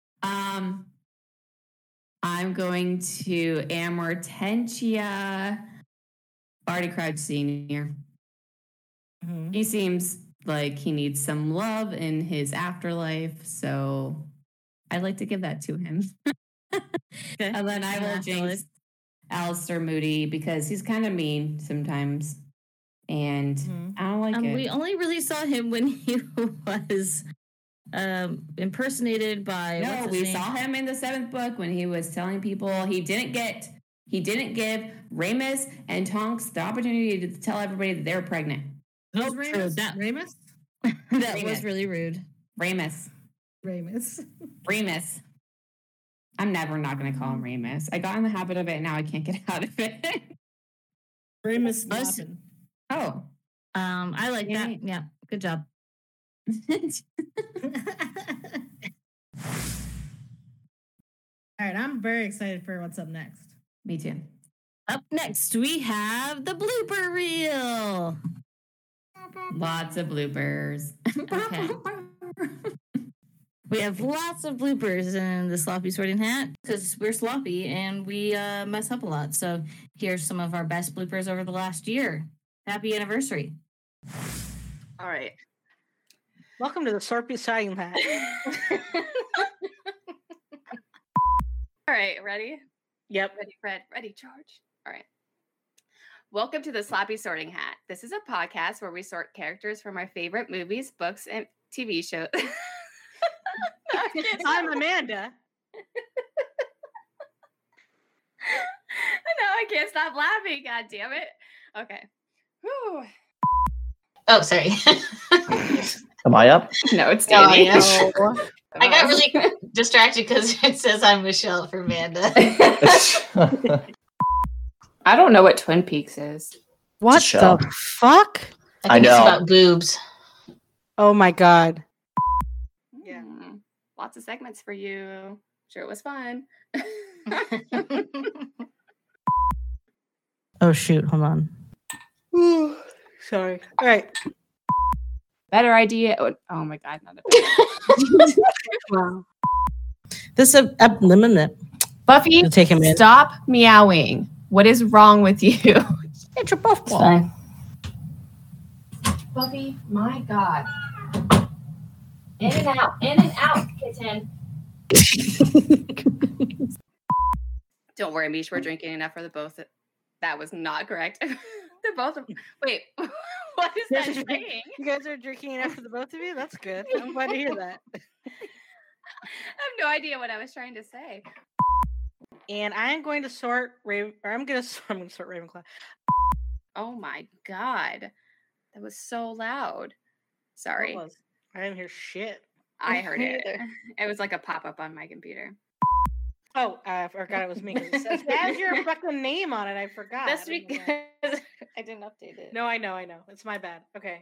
I'm going to Amortentia, Barty Crouch Sr. Mhm. He seems like he needs some love in his afterlife, so I'd like to give that to him. Okay. And then I will jinx Alistair Moody because he's kind of mean sometimes, and I don't like it. We only really saw him when he was impersonated by. No, what's his we name? saw him in the 7th book when he was telling people he didn't give Ramus and Tonks the opportunity to tell everybody that they were pregnant. Who's True, Ramus? that- Ramus? That was Ramus. really rude. Ramus. Ramus. Ramus. I'm never not going to call him Ramus. I got in the habit of it, and now I can't get out of it. Ramus Us- Lawson. Oh. I like Yay. that. Yeah, good job. All right, I'm very excited for what's up next. Me too. Up next, we have the blooper reel. Lots of bloopers. Okay. We have lots of bloopers in the Sloppy Sorting Hat because we're sloppy and we mess up a lot. So here's some of our best bloopers over the last year. Happy anniversary. All right. Welcome to the Sorpy Sorting Hat. All right, ready? Yep. Ready, Fred? Ready, George? All right. Welcome to the Sloppy Sorting Hat. This is a podcast where we sort characters from our favorite movies, books, and TV shows. I'm Amanda. No, I can't stop laughing. God damn it. Okay. Whew. Oh, sorry. Am I up? No, it's No, Danny. I got really distracted because it says I'm Michelle for Amanda. I don't know what Twin Peaks is. What show. the fuck? I think it's know. about boobs. Oh my god. Yeah. Lots of segments for you. Sure, it was fun. Oh, shoot. Hold on. Sorry. All right. Better idea. Oh my god, not a wow. This is limit. Buffy, Take him in. stop meowing. What is wrong with you? It's your buff ball. Fine. Buffy, my god. In and out, kitten. Don't worry, Mish, we're drinking enough for the both. That was not correct. They're both. Wait, what is that saying? You guys are drinking enough for the both of you? That's good. I'm glad to hear that. I have no idea what I was trying to say. And I am going to sort I'm going to sort Ravenclaw. Oh my god. That was so loud. Sorry. What was? I didn't hear shit. I heard Me it. either. It was like a pop-up on my computer. Oh, I forgot it was me. 'Cause it says, has your fucking name on it. I forgot. That's I don't know because why. I didn't update it. No, I know. It's my bad. Okay.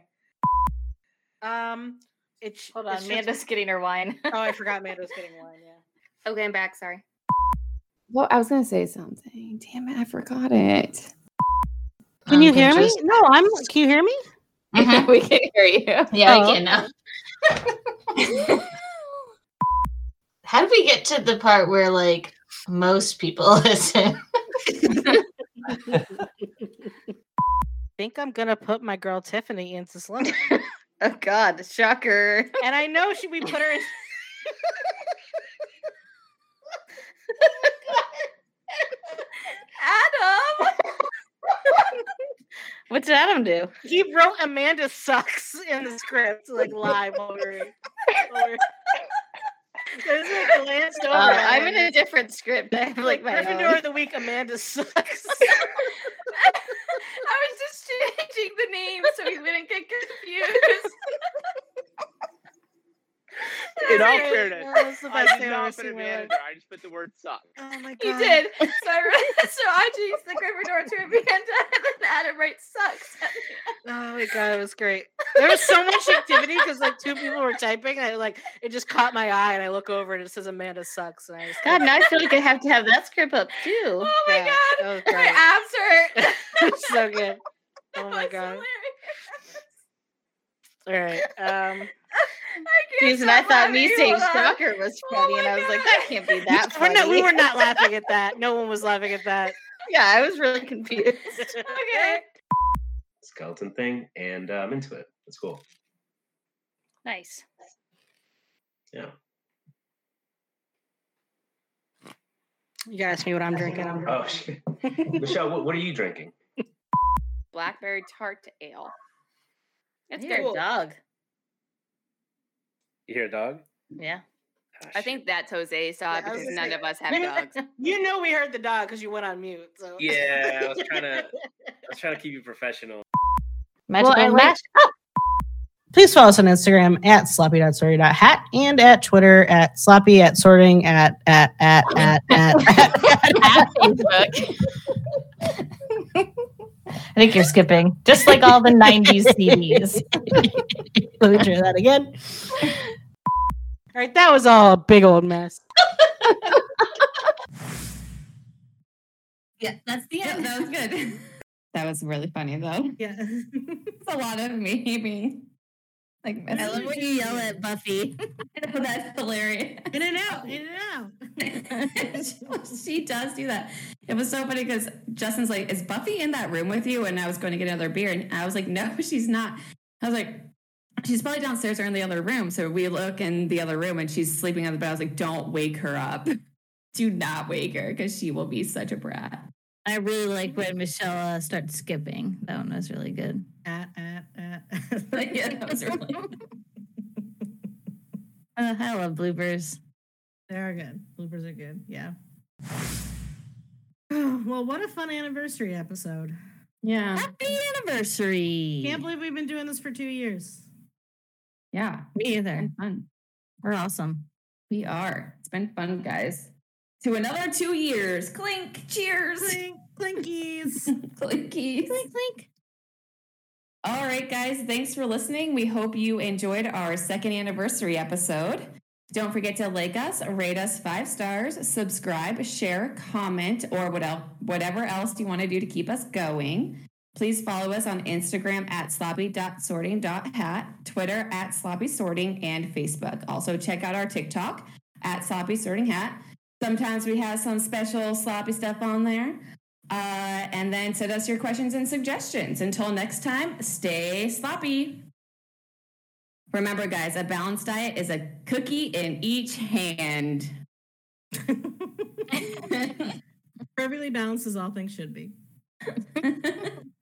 It's Hold on, it's just- Amanda's getting her wine. Oh, I forgot Amanda's getting wine. Yeah. Okay, I'm back. Sorry. Well, I was going to say something. Damn it, I forgot it. Can you hear me? Pinterest. No, Can you hear me? Mhm. We can hear you. Yeah, Oh, I can now. How did we get to the part where like most people listen? Think I'm gonna put my girl Tiffany into Slytherin. Oh, God. Shocker. And I know we put her in. Adam! What did Adam do? He wrote Amanda sucks in the script, like live over. There's like glanced over. I'm in a different script. I have like my Gryffindor own. of the week. Amanda sucks. I was just changing the name so we wouldn't get confused. In all Right. fairness, That's the I best did thing I've ever not put seen in my Amanda life. there. I just put the word suck. Oh my god. You did. So I changed the Gryffindor to Amanda and then Adam writes sucks. Oh my god, it was great. There was so much activity because like two people were typing, and it just caught my eye, and I look over and it says Amanda sucks, and I just God, now I feel like I have to have that script up too. Oh my Yeah, God. that was My great. abs hurt. It was so good. Oh my That was god. hilarious. All right. I can't Susan, I stop thought me laughing. saying Hold on. shocker was Oh funny, my and I was like, God. that can't be that We're funny. not, we were not laughing at that. No one was laughing at that. Yeah, I was really confused. Okay. Skeleton thing, and I'm into it. It's cool. Nice. Yeah. You gotta ask me what I'm drinking. Oh shit. Michelle, what are you drinking? Blackberry tart ale. It's I hear good. a dog. You hear a dog? Yeah. Ah, I think that's Jose saw Yeah, I was because gonna none say- of us have dogs. You know we heard the dog because you went on mute. So Yeah, I was trying to keep you professional. Magical match. Please follow us on Instagram at sloppy.sorry.hat and at Twitter at sloppy at sorting at Facebook. I think you're skipping, just like all the 90s CDs. Let me try that again. all right, that was all a big old mess. Yeah, that's the end. That was good. That was really funny though. Yeah. It's a lot of me being like, I love when you yell at Buffy. That's hilarious. In and out. In and out. She does do that. It was so funny because Justin's like, "Is Buffy in that room with you?" And I was going to get another beer, and I was like, "No, she's not." I was like, "She's probably downstairs or in the other room." So we look in the other room, and she's sleeping on the bed. I was like, "Don't wake her up. Do not wake her, because she will be such a brat." I really like when Michelle starts skipping. That one was really good. Yeah, that was really. I love bloopers. They're good. Bloopers are good. Yeah. Well, what a fun anniversary episode. Yeah. Happy anniversary. Can't believe we've been doing this for 2 years. Yeah. Me either. It's been fun. We're awesome. We are. It's been fun, guys. To another 2 years. Clink. Cheers. Clink, clinkies. Clinkies. Clink, clink. All right, guys. Thanks for listening. We hope you enjoyed our second anniversary episode. Don't forget to like us, rate us 5 stars, subscribe, share, comment, or whatever else you want to do to keep us going. Please follow us on Instagram at sloppy.sorting.hat, Twitter at sloppysorting, and Facebook. Also, check out our TikTok at sloppysortinghat. Sometimes we have some special sloppy stuff on there. And then send us your questions and suggestions. Until next time, stay sloppy. Remember, guys, a balanced diet is a cookie in each hand. Perfectly balanced as all things should be.